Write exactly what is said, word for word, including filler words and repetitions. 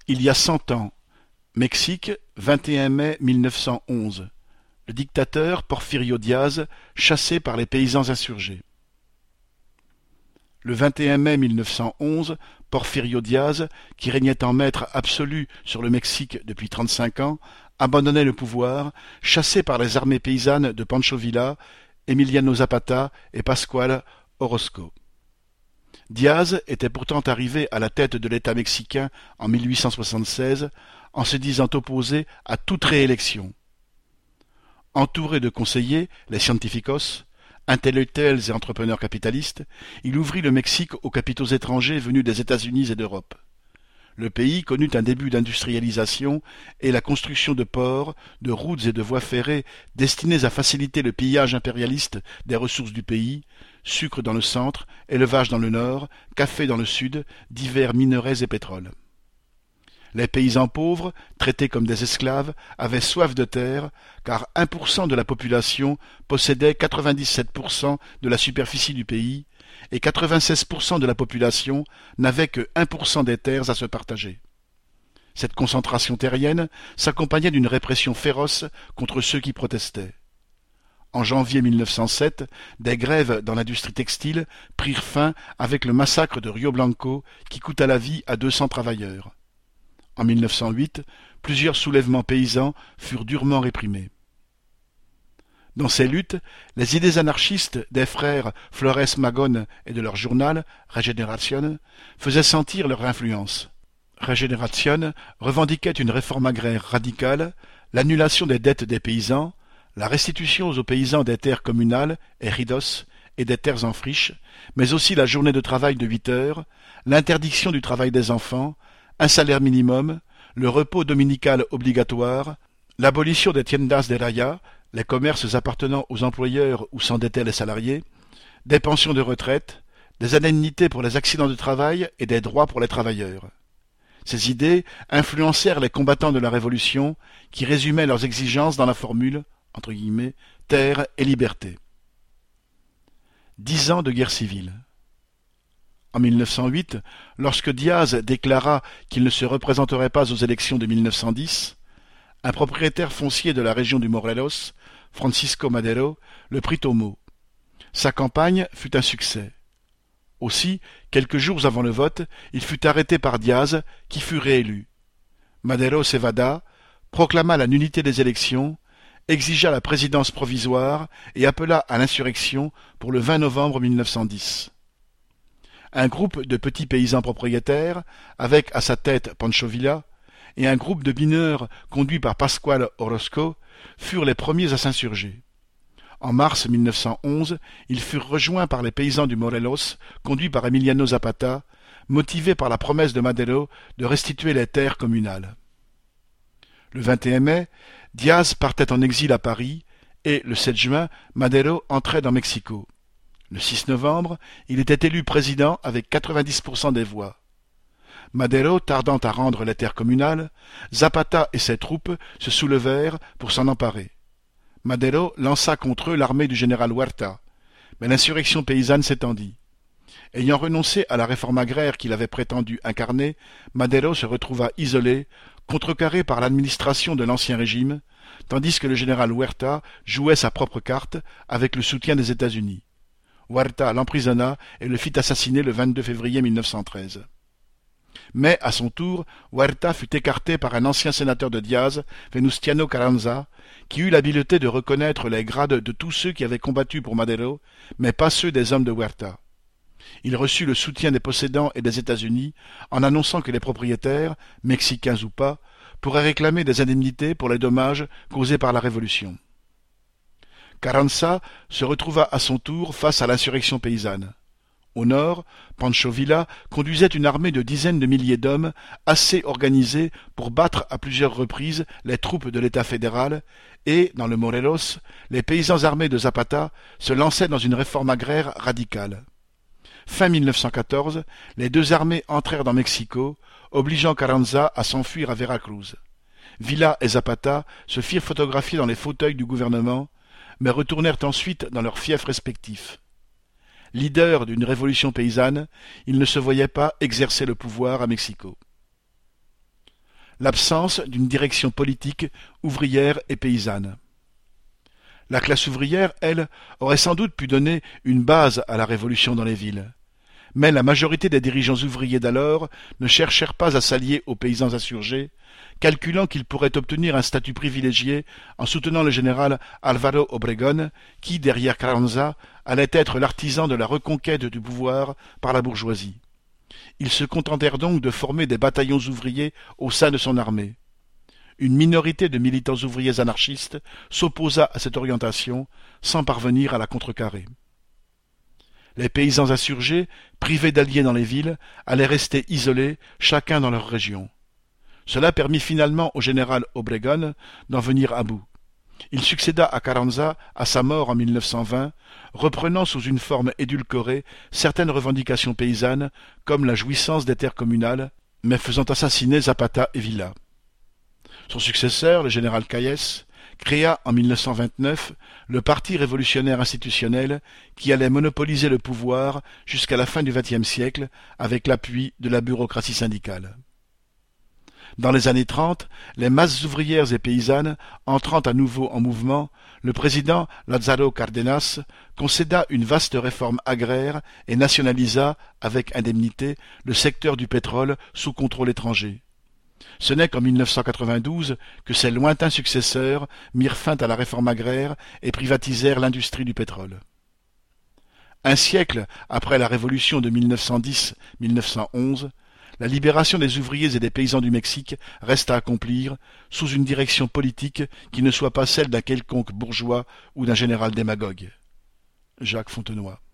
Il y a cent ans, Mexique, vingt et un mai mille neuf cent onze. Le dictateur Porfirio Díaz chassé par les paysans insurgés. Le vingt et un mai mille neuf cent onze, Porfirio Díaz, qui régnait en maître absolu sur le Mexique depuis trente-cinq ans, abandonnait le pouvoir, chassé par les armées paysannes de Pancho Villa, Emiliano Zapata et Pascual Orozco. Díaz était pourtant arrivé à la tête de l'État mexicain en mille huit cent soixante-seize en se disant opposé à toute réélection. Entouré de conseillers, les científicos, intellectuels et entrepreneurs capitalistes, il ouvrit le Mexique aux capitaux étrangers venus des États-Unis et d'Europe. Le pays connut un début d'industrialisation et la construction de ports, de routes et de voies ferrées destinées à faciliter le pillage impérialiste des ressources du pays, sucre dans le centre, élevage dans le nord, café dans le sud, divers minerais et pétrole. Les paysans pauvres, traités comme des esclaves, avaient soif de terre, car un pour cent de la population possédait quatre-vingt-dix-sept pour cent de la superficie du pays, et quatre-vingt-seize pour cent de la population n'avait que un pour cent des terres à se partager. Cette concentration terrienne s'accompagnait d'une répression féroce contre ceux qui protestaient. En janvier mille neuf cent sept, des grèves dans l'industrie textile prirent fin avec le massacre de Rio Blanco qui coûta la vie à deux cents travailleurs. En mille neuf cent huit, plusieurs soulèvements paysans furent durement réprimés. Dans ces luttes, les idées anarchistes des frères Flores Magón et de leur journal, Regeneración, faisaient sentir leur influence. Regeneración revendiquait une réforme agraire radicale, l'annulation des dettes des paysans, la restitution aux paysans des terres communales, ejidos, et des terres en friche, mais aussi la journée de travail de huit heures, l'interdiction du travail des enfants, un salaire minimum, le repos dominical obligatoire, l'abolition des tiendas de raya, les commerces appartenant aux employeurs où s'endettaient les salariés, des pensions de retraite, des indemnités pour les accidents de travail et des droits pour les travailleurs. Ces idées influencèrent les combattants de la Révolution qui résumaient leurs exigences dans la formule entre guillemets, « terre et liberté ». Dix ans de guerre civile. En mille neuf cent huit, lorsque Díaz déclara qu'il ne se représenterait pas aux élections de mille neuf cent dix, un propriétaire foncier de la région du Morelos, Francisco Madero, le prit au mot. Sa campagne fut un succès. Aussi, quelques jours avant le vote, il fut arrêté par Díaz, qui fut réélu. Madero s'évada, proclama la nullité des élections, exigea la présidence provisoire et appela à l'insurrection pour le vingt novembre mille neuf cent dix. Un groupe de petits paysans propriétaires, avec à sa tête Pancho Villa, et un groupe de mineurs conduits par Pascual Orozco, furent les premiers à s'insurger. En mars mille neuf cent onze, ils furent rejoints par les paysans du Morelos, conduits par Emiliano Zapata, motivés par la promesse de Madero de restituer les terres communales. Le vingt et un mai, Díaz partait en exil à Paris, et le sept juin, Madero entrait dans Mexico. Le six novembre, il était élu président avec quatre-vingt-dix pour cent des voix. Madero tardant à rendre les terres communales, Zapata et ses troupes se soulevèrent pour s'en emparer. Madero lança contre eux l'armée du général Huerta, mais l'insurrection paysanne s'étendit. Ayant renoncé à la réforme agraire qu'il avait prétendu incarner, Madero se retrouva isolé, contrecarré par l'administration de l'ancien régime, tandis que le général Huerta jouait sa propre carte avec le soutien des États-Unis. Huerta l'emprisonna et le fit assassiner le vingt-deux février mille neuf cent treize. Mais, à son tour, Huerta fut écarté par un ancien sénateur de Díaz, Venustiano Carranza, qui eut l'habileté de reconnaître les grades de tous ceux qui avaient combattu pour Madero, mais pas ceux des hommes de Huerta. Il reçut le soutien des possédants et des États-Unis en annonçant que les propriétaires, mexicains ou pas, pourraient réclamer des indemnités pour les dommages causés par la Révolution. Carranza se retrouva à son tour face à l'insurrection paysanne. Au nord, Pancho Villa conduisait une armée de dizaines de milliers d'hommes assez organisés pour battre à plusieurs reprises les troupes de l'État fédéral et, dans le Morelos, les paysans armés de Zapata se lançaient dans une réforme agraire radicale. Fin mille neuf cent quatorze, les deux armées entrèrent dans Mexico, obligeant Carranza à s'enfuir à Veracruz. Villa et Zapata se firent photographier dans les fauteuils du gouvernement, mais retournèrent ensuite dans leurs fiefs respectifs. Leader d'une révolution paysanne, il ne se voyait pas exercer le pouvoir à Mexico. l'absence d'une direction politique, ouvrière et paysanne. La classe ouvrière, elle, aurait sans doute pu donner une base à la révolution dans les villes. Mais la majorité des dirigeants ouvriers d'alors ne cherchèrent pas à s'allier aux paysans insurgés, calculant qu'ils pourraient obtenir un statut privilégié en soutenant le général Álvaro Obregón, qui, derrière Carranza, allait être l'artisan de la reconquête du pouvoir par la bourgeoisie. Ils se contentèrent donc de former des bataillons ouvriers au sein de son armée. Une minorité de militants ouvriers anarchistes s'opposa à cette orientation, sans parvenir à la contrecarrer. Les paysans insurgés, privés d'alliés dans les villes, allaient rester isolés, chacun dans leur région. Cela permit finalement au général Obregón d'en venir à bout. Il succéda à Carranza à sa mort en mille neuf cent vingt, reprenant sous une forme édulcorée certaines revendications paysannes, comme la jouissance des terres communales, mais faisant assassiner Zapata et Villa. Son successeur, le général Calles, créa en mille neuf cent vingt-neuf le Parti révolutionnaire institutionnel qui allait monopoliser le pouvoir jusqu'à la fin du vingtième siècle avec l'appui de la bureaucratie syndicale. Dans les années trente, les masses ouvrières et paysannes entrant à nouveau en mouvement, le président Lázaro Cárdenas concéda une vaste réforme agraire et nationalisa, avec indemnité, le secteur du pétrole sous contrôle étranger. Ce n'est qu'en mille neuf cent quatre-vingt-douze que ses lointains successeurs mirent fin à la réforme agraire et privatisèrent l'industrie du pétrole. Un siècle après la révolution de mille neuf cent dix à mille neuf cent onze, la libération des ouvriers et des paysans du Mexique reste à accomplir sous une direction politique qui ne soit pas celle d'un quelconque bourgeois ou d'un général démagogue. Jacques Fontenoy.